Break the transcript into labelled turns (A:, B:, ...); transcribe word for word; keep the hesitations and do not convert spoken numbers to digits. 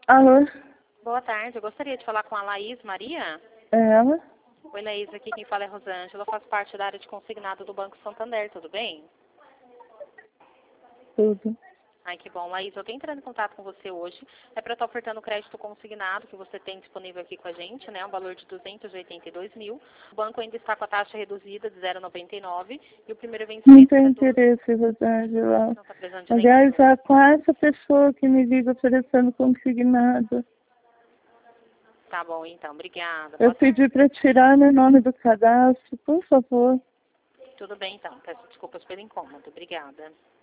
A: Alô?
B: Boa tarde, eu gostaria de falar com a Laís Maria.
A: É ela?
B: Oi, Laís, aqui quem fala é Rosângela, eu faço parte da área de consignado do Banco Santander, tudo bem?
A: Tudo.
B: Ai, que bom. Laís, eu estou entrando em contato com você hoje. É para estar ofertando o crédito consignado que você tem disponível aqui com a gente, né? Um valor de duzentos e oitenta e dois mil. O banco ainda está com a taxa reduzida de zero vírgula noventa e nove e o primeiro
A: Não
B: vencimento
A: tem
B: é doze.
A: interesse, Rosângela.
B: Não está precisando de nenhum.
A: Aliás, a quarta pessoa que me liga oferecendo consignado.
B: Tá bom, então. Obrigada.
A: Eu
B: Boa tarde.
A: pedi para tirar meu nome do cadastro, por favor.
B: Tudo bem, então. Peço desculpas pelo incômodo. Obrigada.